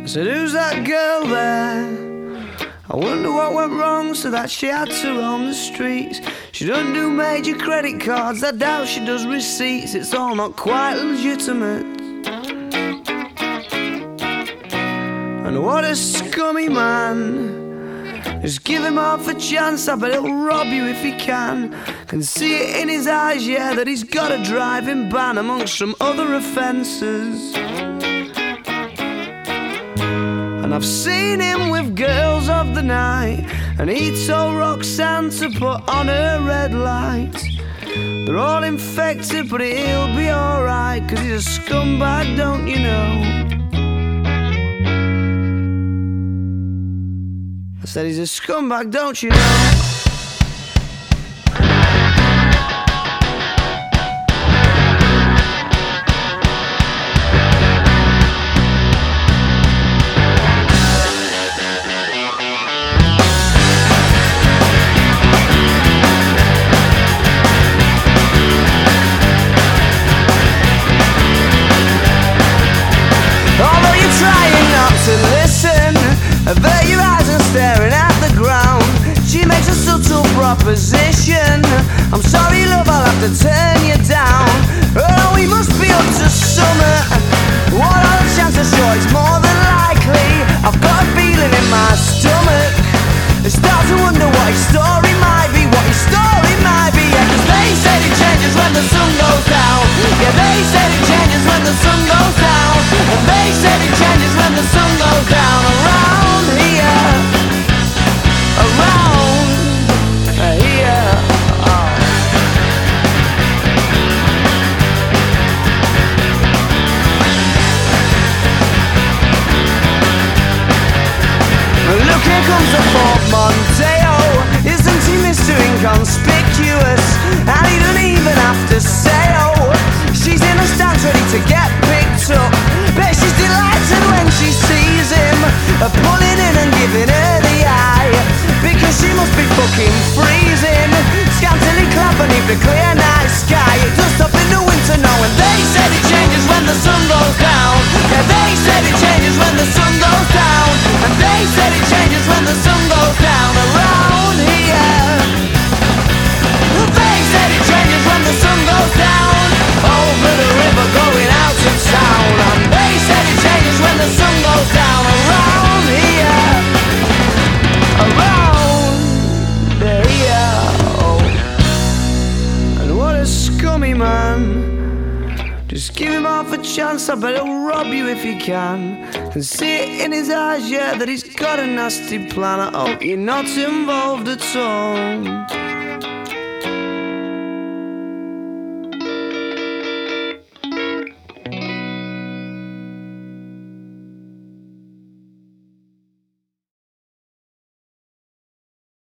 said, who's that girl there? I wonder what went wrong so that she had to roam the streets. She doesn't do major credit cards, I doubt she does receipts. It's all not quite legitimate. And what a scummy man. Just give him half a chance, I bet he'll rob you if he can. Can see it in his eyes, yeah, that he's got a driving ban amongst some other offences. And I've seen him with girls of the night, and he told Roxanne to put on her red light. They're all infected, but he'll be alright, 'cause he's a scumbag, don't you know? I said he's a scumbag, don't you know? Although you're trying not to listen, avert your eyes and staring at the ground. She makes a subtle proposition. I'm sorry, love, I'll have to turn you down. Oh, we must be up to summer. What are the chances? Sure, it's more than likely. I've got a feeling in my stomach. I start to wonder what his story might be, what his story might be. Yeah, 'cause they said it changes when the sun goes down. Yeah, they said it changes when the sun goes down. And they said it changes when the sun goes down. Around here, around here. Oh. Look, here comes the Ford Mondeo. Isn't he Mr. Inconspicuous? And he don't even have to say oh. She's in the stands ready to get picked up. Bet she's delighted when she sees him, pulling in and giving her the eye, because she must be fucking freezing, scantily clad beneath the clear night sky. It does stop in the winter now, and they said it changes when the sun goes down. Yeah, they said it changes when the sun goes down. And they said it changes when the sun goes down. Around here, they said it changes when the sun goes down. Over the river going out to town. And they said it changes when the sun goes down. Around here, around here. Oh. And what a scummy man. Just give him half a chance, I bet he'll rob you if he can. Can see it in his eyes, yeah, that he's got a nasty plan. I hope you're not involved at all.